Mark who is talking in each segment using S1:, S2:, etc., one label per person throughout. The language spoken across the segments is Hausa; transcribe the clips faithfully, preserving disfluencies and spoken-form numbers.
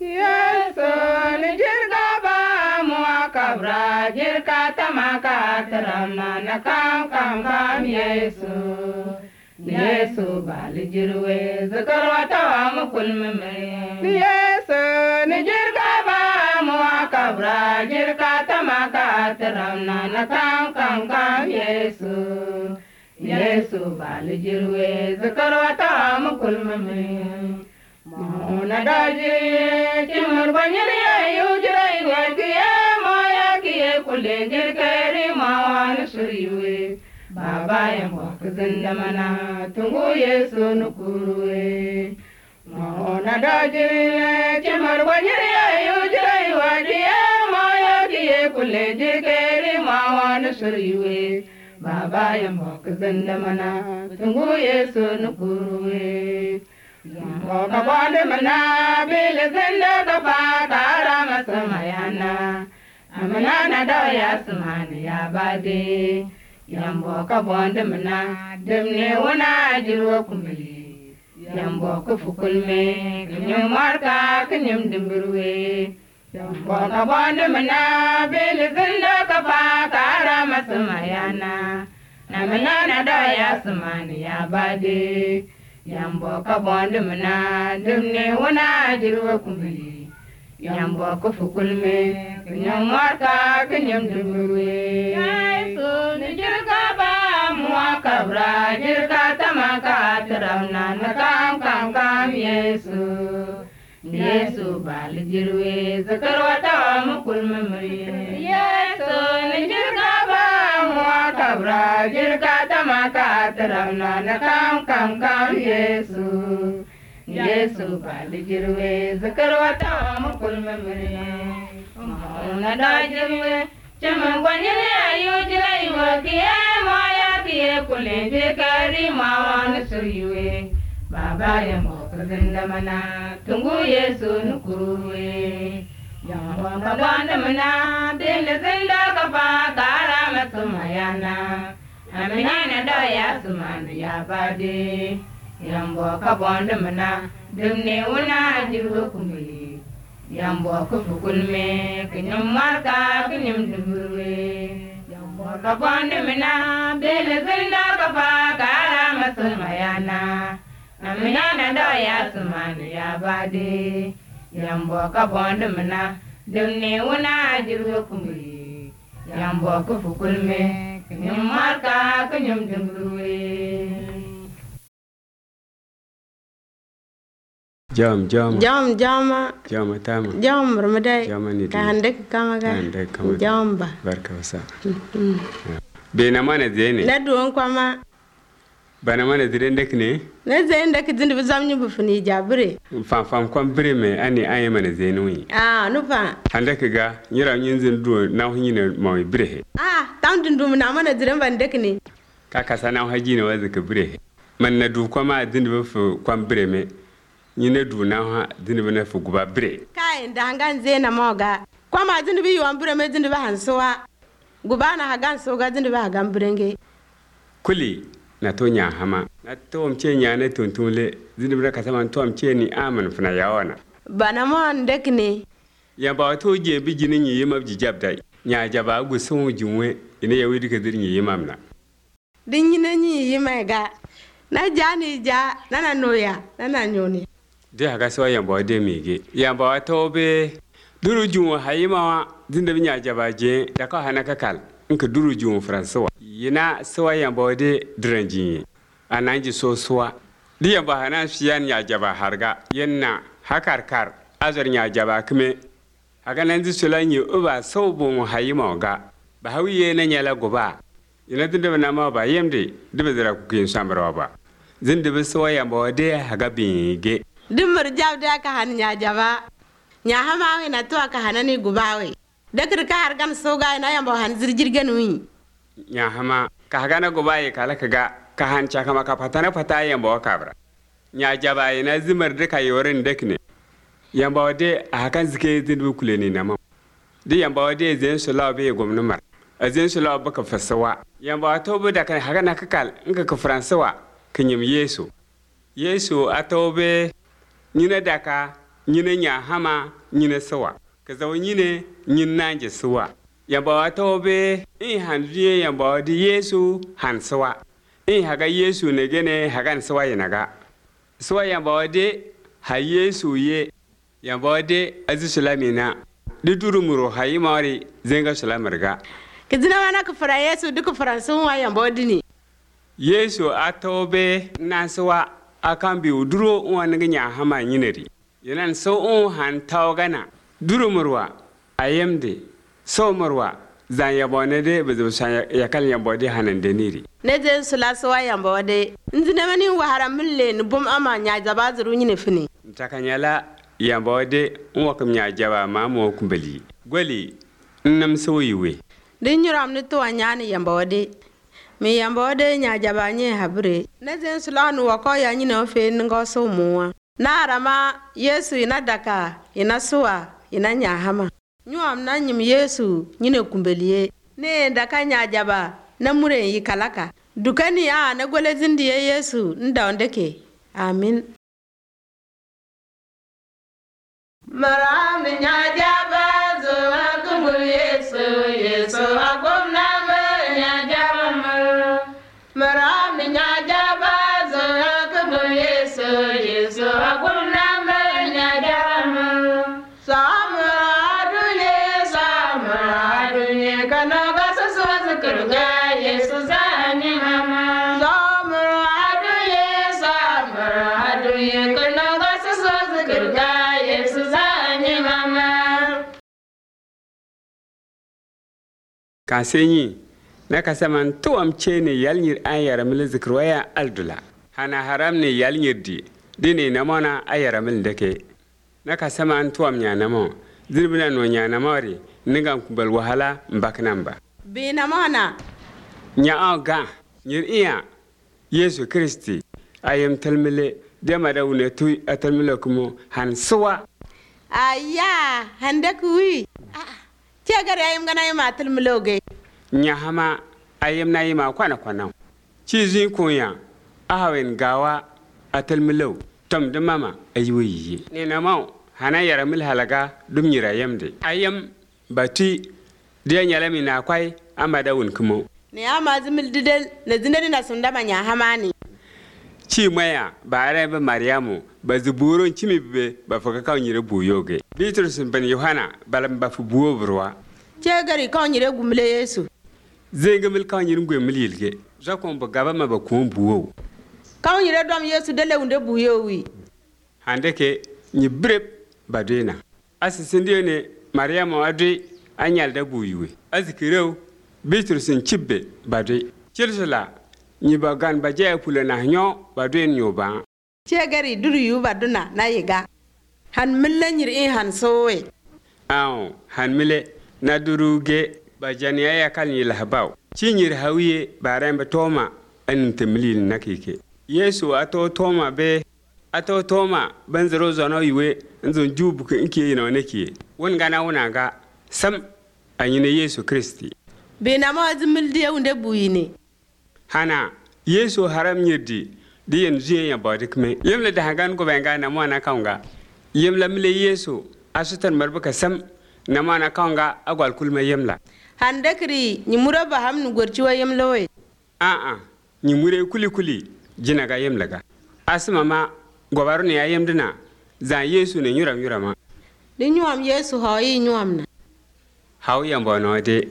S1: Yesu ni jirga ba mu akabra jirka tamaka taramna na kam kam kam Yesu. Yesu bali jirwe zakarwa tawa mu kulmeme. Yesu ni jirga ba mu akabra jirka tamaka taramna na kam kam kam Yesu. Yesu bali jirwe zakarwa tawa mu kulmeme. Mauna daji kimur banyiri ayu jirai gwakiye maya kiye kule jirkeri mawan suriwe. Baba yambo kuzenda mana tungu Yesu nukuruwe. Mauna daji kimur banyiri ayu jirai gwakiye maya kiye kule jirkeri mawan suriwe. Baba yambo kuzenda mana tungu Yesu nukuruwe. Moka bonde mana bile zinda kapa kara masamayana. Amanana doya sumani ya bade. Yamboka bonde mana demne wana jirwa kumili. Yamboka fukulme kinyum marka kinyum dimburwe. Yamboka bonde mana bile zinda kapa kara masamayana. Amanana doya sumani ya bade. Yambo ka bonde mana dumne wana jirwa kumbili. Yambo ka fukulme kinyam marka kinyam dumwe. Yesu ni jirga ba muwa kabra jirga tamaka taramna na kam kam kam Yesu. Yesu bali jirwe zakarwa tawa mukulme mri. Yesu ni jirga ba muwa kabra jirga tamaka taramna na kam kam kam Yesu. Yesu bali jirwe zakarwa tawa mukulme mri. Mauna da jirwe chaman gwanyere ayu jirai wakiye maya kiye kule jirkari mawan suriwe. Baba yambo kuzenda mana tungu Yesu nukuruwe. Yambo kabanda mana bile zinda kapa kara masumayana. Aminana doya sumana ya bade. Yambo kabanda mana dumne una jirwa kumili. Yambo kufukulme kinyum marka kinyum dumurwe. Yambo kabanda mana bile zinda kapa kara masumayana. Aminana doya sumana ya bade. Yambo kabanda mana dumne una jirwa kumili. Yambo kufukulme kinyum marka kinyum dumurwe.
S2: Jam jam
S3: jam jama
S2: jam tama
S3: jam ramadai
S2: jam ni
S3: ka hande kama ga
S2: hande kama
S3: jam ba
S2: barka wasa be na mana zene
S3: na duwan kwama
S2: bana mana dire ndek ne
S3: na zene da kidin da zamnyu bu funi jabire
S2: fam fam kwam bire me ani ayi mana zene wi
S3: ah no fa
S2: hande ga nyira nyin zin do na hunyi ne mo bire
S3: ah tam dun dum na mana dire ban dek ne
S2: ka kasa na haji ne wazi ka bire man na du kwama din bu fu kwam bire me nyine du na ha din bu na fu guba bire
S3: kai da hangan zena moga kwama din bi yuwan bire me din ba hansuwa guba na hagan so ga din ba hagan birenge
S2: kuli na to nya hama na to mche nya ne tuntunle din bu na kasama to mche ni aman funa yawana
S3: bana mon dek ne
S2: ya ba to je bi jinin yi mab jabda nya jaba gu sun junwe ine ya widi ka dirin yi mamna
S3: din yina ni yi mai ga na jani ja nana noya nana nyoni
S2: de haga so ya ba de mege ya ba to be duru junwa hayima din da nya jaba je da ka hana kakal in ka duru junwa fransuwa yina so ya ba de dranji ananji so suwa di ya ba hana fiyan ya jaba harga yanna hakarkar azar nya jaba kime haga nan di sulanyi uba so bon hayima ga ba hawiye na nyala goba ina din da na ma ba yemde dibe zira ku kin samra ba zin dibe so ya ba de haga binge
S3: dimar jab da ka han nya jaba nya hama na to ka hanani gubawe dakir ka har gan so ga na yamba han zirjirgen wi
S2: nya hama ka haga na gobaye kala kaga ka han cha kama ka patana pata yamba kabra nya jaba ina zimar de ka yorin dekne yamba de hakan zike zin bu kuleni na ma di yamba de zen so labe gomnu mar azin su lawa baka fasawa yamba tobe da kan haga na kakal inga ka fransawa kanyim yesu yesu atobe nina daka nyine nya hama nyine sawa ka zaw nyine nyin nanje sawa yamba wato be in handriye yamba di Yesu han sawa in haga Yesu ne gene hagan sawa yinaga sawa yamba wade ha Yesu ye yamba wade azu sulamina di durumuro hayi mari zenga sulamarga
S3: kizina wana ka fara Yesu duka faransun wa yamba wadi ne
S2: Yesu atobe na sawa akan bi uduro wani nya hama nyineri yanan so on han tawgana durumurwa ayemde so murwa zan yabone de bezu ya kal yambode hanan deniri
S3: ne je sula sawa yamba wade nzina mani wa haramille ni bum ama nya jaba zuru nyine fini
S2: takanyala yambode wakam nya jaba ma mo kumbali gwali nnam soyiwe
S3: din yuram ni to anyani yamba wade mi yamba wade nya jaba nye habre ne je sula nu wako ya nyine ofe ngo so muwa na rama Yesu ina daka ina suwa ina nya hama nyuam na nyim Yesu nyine kumbeliye ne daka nya jaba na mure yi kalaka dukani a na gole zindi ye Yesu nda ondeke amin maram nya jaba zo akumbul Yesu Yesu akum na nya jaba maram nya jaba zo akumbul Yesu Yesu akum na nya jaba samadunye samadunye kana gasa swazakurga Yesu zani mama samadunye samadunye kana gasa swazakurga Yesu zani mama
S2: kasenyi na kasaman to amce ne yalnyir ayara mil zikrwaya aldula hana haram ne yalnyir di dine na mona ayara mil dake na kasaman to am nyana mo zirbina no nyana mari ningam kubal wahala mbaknamba
S3: bi na mona
S2: nya aga nyir iya Yesu Kristi ayam talmile de madawune tu atalmile kumo han suwa
S3: aya hande kuwi ce gare ayim gana yi matul muloge
S2: nya hama ayam na yi ma kwana kwana ci zin kunya ahawen gawa atalmilo tom de mama ayiwi ne na mau hana yara mil halaga dum nyira yamde ayam bati de nyalami na kwai amada wun kumo
S3: ne ama zimil didel na zinari na sunda manya hamani
S2: ci maya ba rai ba Maryamu ba zuburon cimi be ba faka kawo nyire buyoge Bitrus ban Yohana balam ba fu buwo burwa
S3: ce gari kawo nyire gumle Yesu
S2: zenga mil kawo nyire ngwe mil yilge jakon ba gaba ma ba ko buwo
S3: kawo nyire dom Yesu dele unde buyo wi
S2: hande ke nyi brep ba dena asisinde ne Maryamu ade anyal da buyuwe azikireu Bitrus cibbe ba de cirsula nyi ba gan ba je pula na nyo ba de nyo ba
S3: ce gari duru yu ba duna na yiga han mille nyir in han sowe
S2: aw han mille na duruge ba janiya ya kal ni lahbaw ci nyir hawiye ba ran ba toma an temlil nakike Yesu ato toma be ato toma ban zaro zono yiwe nzon jubu ke inke yina nake won gana wona ga sam anyine Yesu Kristi
S3: be na ma zimil de unde buyine
S2: hana Yesu haram nyirdi di yen zuye ya bodi kme yemle da hagan ko benga na mwana kaunga yemla mile Yesu asutan marbuka sam na mwana kaunga agwal kulma yemla
S3: hande kri ni muraba hamnu gorci wa yemla we
S2: a a ni mure kuli kuli jina ga yemla ga asma ma gobaru ne ya yemdina za Yesu ne nyuram nyurama
S3: di nyuam Yesu hayi nyuam na
S2: haw yambo no de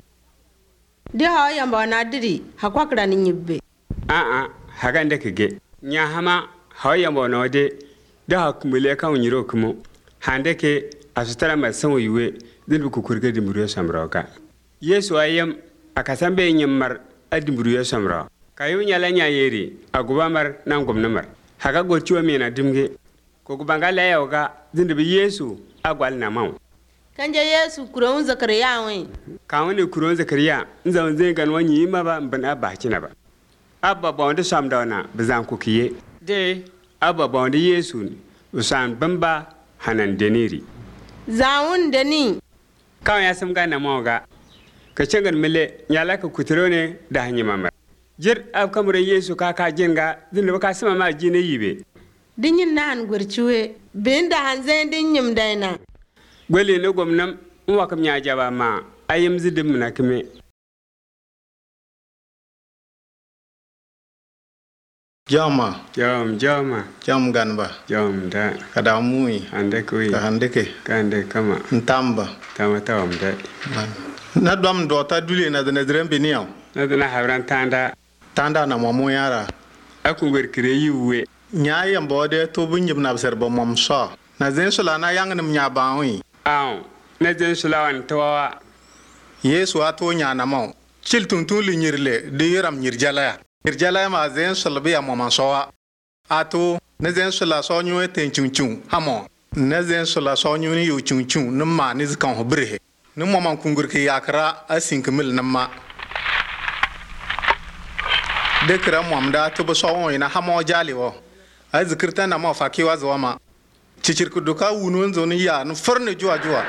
S3: di haw yambo na diri hakwakra ni nyibbe
S2: a a hagan da kige nya hama haw yambo no de da hakumule kan nyiro kumo hande ke asutara ma san yiwe din ku kurga di muriyo samroka Yesu ayam akasambe nyimmar adi muriyo samro kayu nyala nya yeri agubamar nan gomnamar haga gochiwa mena dimge ko gubanga la yoga din bi Yesu agwal na maw
S3: kanje Yesu kuron zakariya we
S2: kawani kuron zakariya nzan zai gan wani ma ba ban abba kina ba abba ba wanda sam dauna bizan ku kiye de abba ba wanda Yesu ne usan bamba hanan deniri
S3: zawun deni
S2: kawai ya sam gana moga ka cengan mile nyala ka kutiro ne da hanyi mamar jir ab kamure Yesu ka ka jinga din ba ka sama ma jine yibe
S3: dinyin nan gurchuwe binda hanzen din nyim daina
S2: gwele ne gomnam wa kam nya jaba ma ayim zidim na kime
S4: Jama
S2: jam jama
S4: jam ganba
S2: jam da
S4: kada mui
S2: ande kui
S4: ka handeke
S2: kande kama
S4: ntamba
S2: tama tawam da
S4: na dom do ta dule na da nadren beniya
S2: na dana habran tanda
S4: tanda na momo yara
S2: akun gwer kire yiwe
S4: nya yamba de to bunyim na ser bo mom so na zen sula na yang nim nya bawi
S2: aw na zen sulawan tawa
S4: yesu ato nya na mo chil tuntun li nyirle de yaram nyirjala nyirjala ma zen sulbi ya mom so ato na zen sula so nyu ten chunchun hamo na zen sula so nyu ni yu chunchun nim ma ni zkan ho brehe nim mom kungur ke yakra asin kemil namma de kra mom da to bo so ina hamo jali wo ai zikirta na ma fakiwa zuwa ma cicirku duka wunun zo ni ya no farne juwa juwa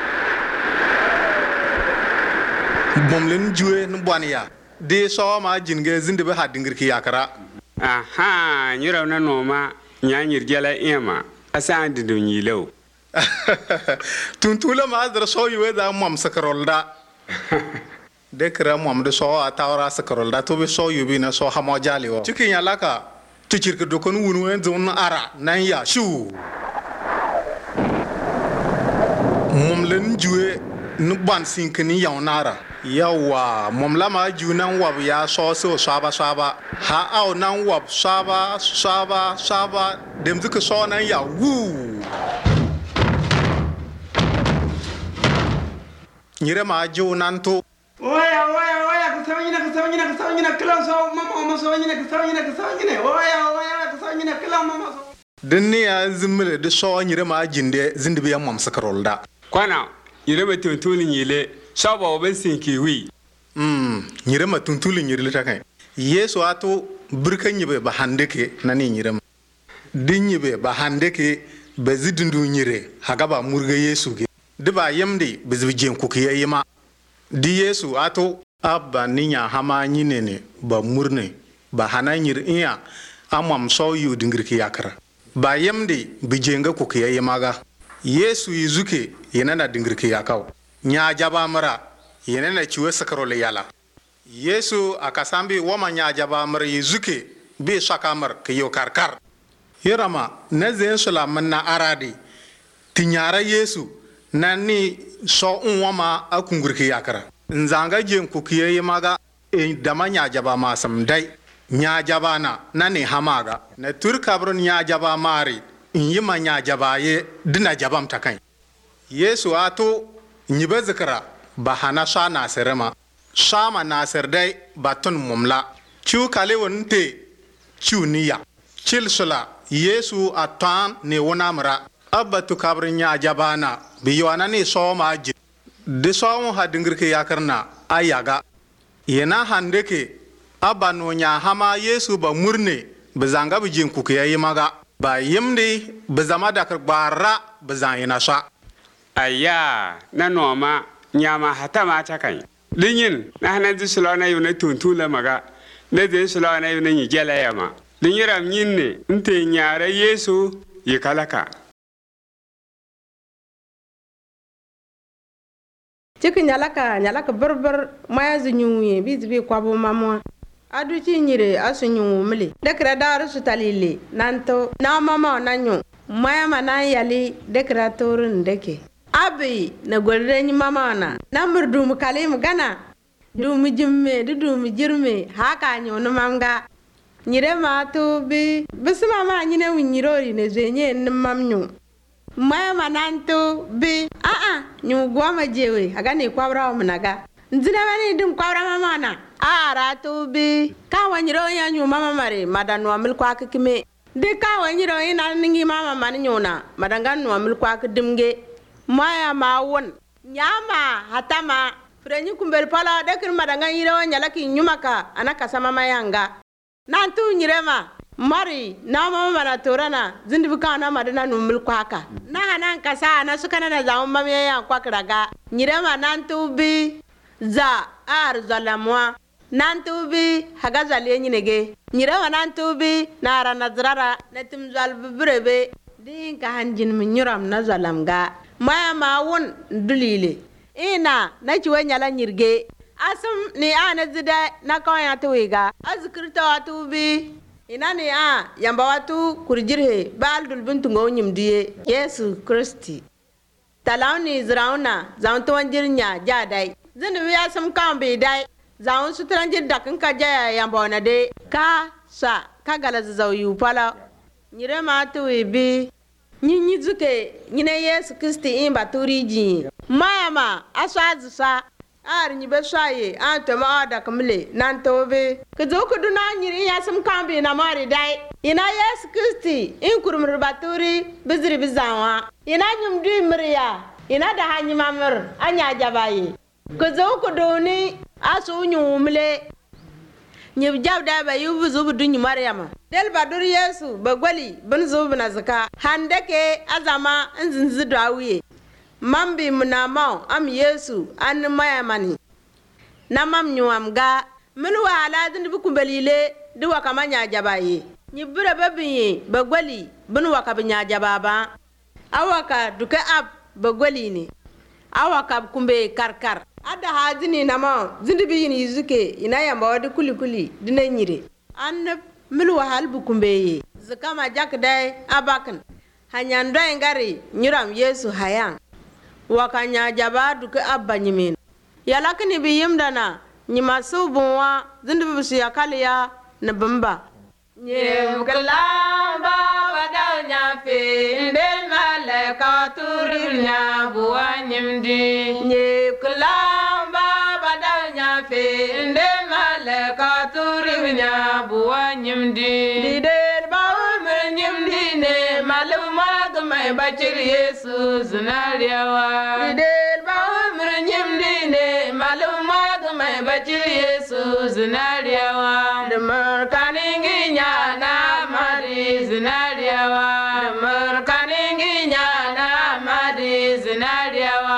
S4: bomlen juwe no bwania de so ma jinge zinde be hadingir ki yakara
S2: aha nyira na noma nyanyir gela ema asa dindu nyilo
S4: tuntula ma dar so yuwe da mom sakarolda de kra mom de so atawra sakarolda to be so yubi na so hamo jali wo cikin yalaka cicirku dukon wunun zo na ara nan ya shu momlen juwe nu ban sinkini yawnara yawa momla ma ju nan wab ya so so saba saba ha aw nan wab saba saba saba dem zuka so nan ya wu nyire ma ju nan to
S5: oya oya oya ka sawnyina ka sawnyina ka sawnyina kila so mama mama sawnyina ka sawnyina ka sawnyina oya oya ka sawnyina kila mama so
S4: dinni ya zimmile de so nyire ma jinde zinde ya mom sakarolda
S2: kwana yire ma tuntulin yile shaba wa bensin kiwi
S4: mm nyire ma tuntulin yire ta kai yesu ato burkan yibe ba handeke nani nyire ma din yibe ba handeke ba zidindu nyire haga ba murga yesu ge de ba yamde be zibjen ku ke yima di yesu ato abba ninya hama nyinene ba murne ba hana nyir iya amam so yu dingirki yakara ba yamde be jenga ku ke yima ga yesu yizuke yana na dingirki yakaw nya jaba mara yana na ciwe sakarole yala yesu akasambi wama nya jaba mara yizuke be sakamar ke yo karkar yarama na zen sula manna aradi tinyara yesu nani so unwama akungurki yakara nzanga jen ku kiye maga e dama nya jaba masam dai nya jaba na nani hamaga na turkabron nya jaba mari yima nya jaba ye dina jabam takai yesu ato nyibe zikra bahana sha nasirema shama nasir dai batun mumla chu kale wonte chu niya chilsula yesu atan ne wonamra abatu kabrin nya jabana biwana ne so ma ji de so ha dingirke yakarna ayaga yana handeke abano nya hama yesu ba murne bizanga bijin kuke yayi maga ba yimdi bizama da karbara bizan yana sha
S2: aya na noma nyama hata ma ta kai linyin na hanan ji sulana yuna tuntula maga na je sulana yuna yi gela yama linyiram yinne nte nyare yesu yikalaka
S3: cikin nyalaka nyalaka berber maya zunyuye bizbi kwabo mamwa adu ci nyire asunyu mili dekra daru sutalile nanto na mama nanyu maya mana yali dekra torun deke abi na golre ni mama na namur dum kalim gana dum jimme du dum jirme haka nyu no mamga nyire ma to bi bisma ma nyine winyirori ne zenye nimamnyu maya mananto bi a a nyu gwama jewe aga ne kwabra munaga nzina bani dum kwabra mama na a rato bi ka wanyiro ya nyu mama mare madanu amil kwa kime de ka wanyiro ina ningi mama man nyuna madangan nu amil kwa kdimge maya ma won nyama hatama frenyi kumbel pala de kin madangan yiro nyalaki nyumaka anaka sama mayanga nantu nyirema mari na mama mana torana zindibi kana madana nu mil kwaka na hanan kasa na sukana na zamu mamiya ya kwakiraga nyirema nantu bi za ar zalamwa nantubi haga zale nyinege nyira wa nantubi nara nazrara natim zal brebe din ka hanjin min nyuram na zalamga maya ma won dulile ina na ciwe nyala nyirge asum ni ana zida na kawaya tuwiga azkirta watubi ina ni a yamba watu kurjirhe bal dul buntu ngonyim diye Yesu Kristi talawni zrauna zanto wanjirnya jadai zinu ya sum kambe dai zawun sutranjir dakin ka jaya yamba na de ka sa ka gala zawu pala nyire ma tuwi nyinyi zuke nyine Yesu Kristi in baturiji mayama aswazusa ar nyibe swaye antoma ada kamle nantobe kuzo duna nyiri yasum kambe na mari dai ina Yesu Kristi in kurumur baturi bizri bizawa ina nyumdi mriya ina da hanyima mir anya jabaye kuzo kuduni asu nyumle nyib jabda ba yubu zubu dunyi maryama del badur Yesu bagwali bin zubu na zaka handake azama inzinzi dawiye mambi munamau am Yesu an mayamani namam nyuam ga min wala din bu kumbelile di waka manya jabaye nyibura babiye bagwali bin waka binya jababa awaka duka ab bagwali ne awaka kumbe karkar ada hazini nama zindi bi yini zuke ina yamba wadi kuli kuli dina nyire an min wahal bu kumbe zakama jak dai abakan hanyando ngari nyuram Yesu hayan wakanya jaba duka abba nyimin yalakini bi yimdana nyima subunwa zindi bisu yakaliya na bamba nyem kalamba badaw nya fe ndel malaka turnya buwa nyimdi nyem kalamba badaw nya fe ndel malaka turnya buwa nyimdi didel bawo mer nyimdi ne maluma gumai bachir Yesu zinariyawa didel bawo mer nyimdi ne maluma gumai bachir Yesu zinariyawa demar kaningi na mari zinariyawa demar kaningi na mari zinariyawa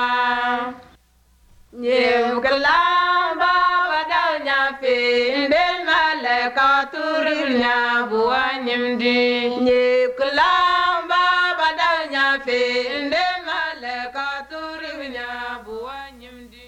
S3: nyem kalamba badaw nya fe ndel malaka turnya buwa nyimdi nyem kalamba badaw nya fe ndel malaka turnya buwa nyimdi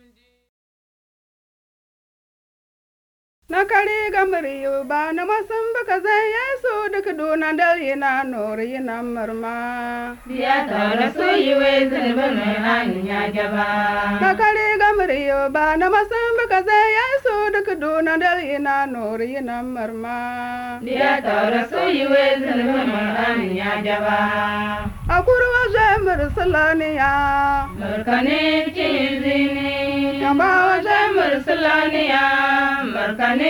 S1: nakari gamriyo ba na masamba kaza Yesu duk duna dal yana nor yana marma
S6: biya tara so yiwe zalban anya jaba
S1: nakari gamriyo ba na masamba kaza Yesu duk duna dal yana nor yana marma
S6: biya tara so yiwe zalban anya jaba
S1: akurwa jamr salaniya
S6: markane chizini
S1: yamba
S6: jamr salaniya markane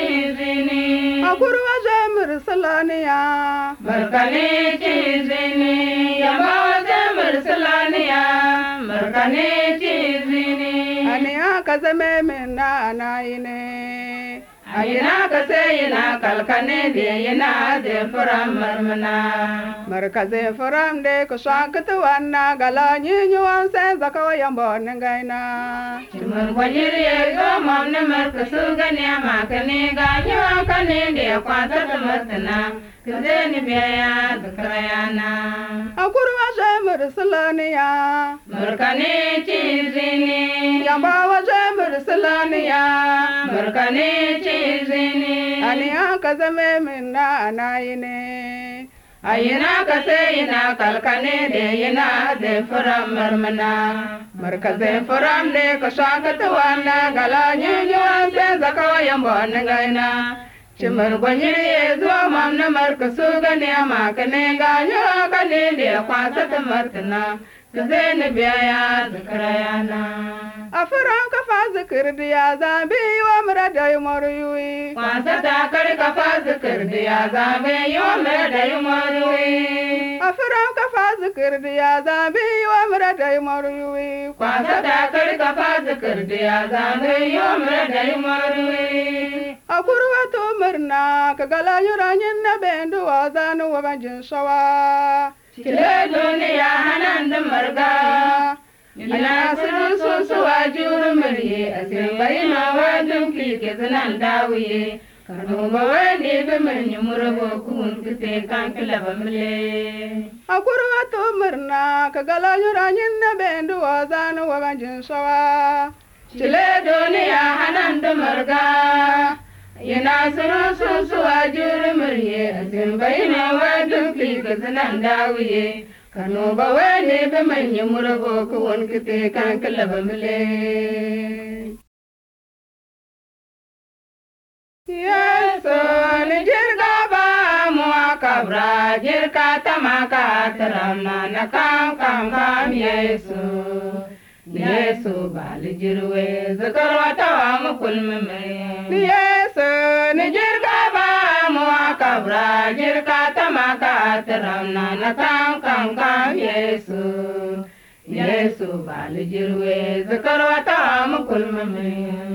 S6: chizini
S1: akurwa jamr salaniya
S6: markane chizini yamba jamr salaniya markane chizini
S1: aniya kazame minna anayine
S6: ayina kasayina kalkane de yina de faram marmana
S1: markaze faram de ko shakatu wanna gala nyinyu anse zakawa yambo nengaina
S6: chimur kwajiri ego mamne markasu ganya makane ganyo kane de kwata tamatna kazeni biya dukrayana
S1: akurwa jamr salaniya
S6: markane chizini
S1: yamba wa jamr salaniya
S6: markane chizini
S1: aniya kazame minna anayine
S6: ayina kasayina kalkane de yina de faram marmana
S1: markaze faram de ko shakatu wanna gala nyinyu anse zakawa yambo nengaina chimar gwanyiri zuwa mamna markasu gane makane ganyo kane de kwasa tamartana kazeni biya zikrayana afaran kafa zikir diya zambi wa murada yumoruyui
S6: kwasa ta kar kafa zikir diya zambi wa murada yumoruyui
S1: afaran kafa zikir diya zambi wa murada yumoruyui
S6: kwasa ta kar kafa zikir diya zambi wa murada yumoruyui
S1: akurwa to murna kagala yuranyin na bendu wa zanu wa banjin shawa
S6: kile duniya hanan da marga Ina suru susu wa juru muriye asin bai ma wa dunki ke zanan dawiye kanu ba wani be mun murabo kun kite kan kilaba mile
S1: akurwa to murna ka gala yuranyin na bendu wa zanu wa ganjin sawa
S6: chile duniya hanan da marga ina suru susu wa juru muriye asin bai ma wa dunki ke zanan dawiye kanu ba wani be mun murabo kun kite kan kilaba mile
S1: Yesu ni jirga ba mu akabra jirka tamaka taramna na kam kam kam Yesu
S6: Yesu bali jirwe zakarwa tawa mu kulmeme
S1: Yesu ni jirga ba mu
S6: akabra jirka tamaka taramna na kam kam kam Yesu Yesu bali jirwe zakarwa tawa mu kulmeme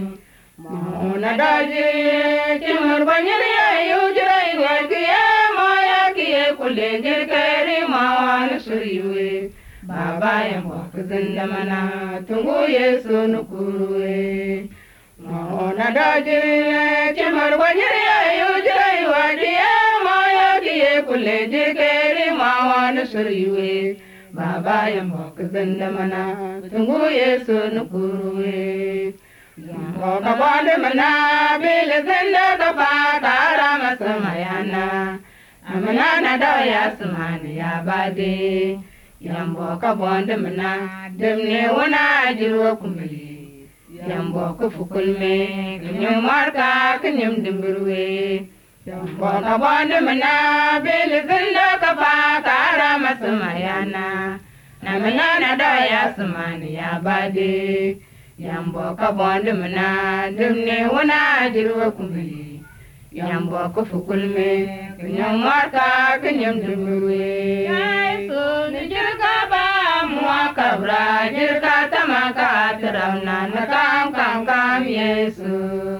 S6: Mauna daji kimur banyir ya yujra igwar kiye maya kiye kule jirkari mawan suriwe Baba ya mwak zindamana tungu Yesu nukuruwe Mauna daji kimur banyir ya yujra igwar kiye maya kiye kule jirkari mawan suriwe Baba ya mwak zindamana tungu Yesu nukuruwe Moka bonde mana bile zinda kafa kara masamayana Amanana doya sumani ya bade Yambo ka bonde mana demne wana jirwa kumili Yambo ka fukulme kinyum marka kinyum dimburwe Yambo ka bonde mana bile zinda kafa kara masamayana Amanana doya sumani ya bade Yambo ka bonde mana demne wana jirwa kumili Yambo ka fukulme kinyam marka kinyam dumwe Yesu ni jirga ba muwa kabra jirga tamaka taramna na kam kam kam Yesu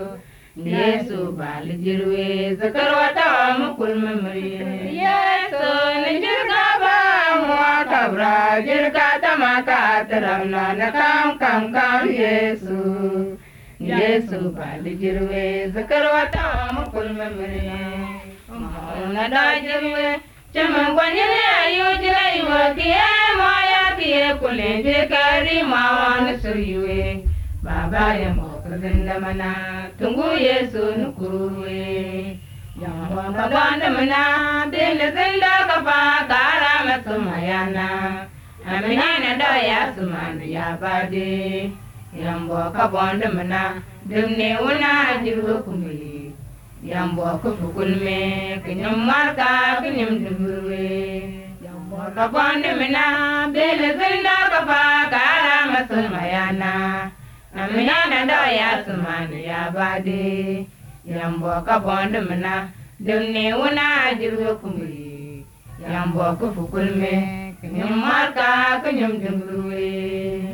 S6: Yesu bali jirwe zakarwa tawa mukulme muri Yesu ni jirga ba muwa kabra jirga tamaka taramna na kam kam kam Yesu Yesu bali jirwe zakarwa tawa mukulme muri Mauna da jirwe chaman kwanyere ayo jira iwa kiye maya kiye kule jikari mawan suriwe Baba ya moka zindamana tungu Yesu nukuruwe Yambo kabanda mana bile zinda kafa kara masumayana Aminana doya sumana ya bade Yambo kabanda mana dimne wana jirwe kumili Yambo kufukulme kinyum marka kinyum dumurwe Yambo kabanda mana bile zinda kafa kara masumayana Aminana doya sumana ya bade Yambo kabanda mana dimne wana jirwe kumili Yambo kufukulme kinyum marka kinyum dumurwe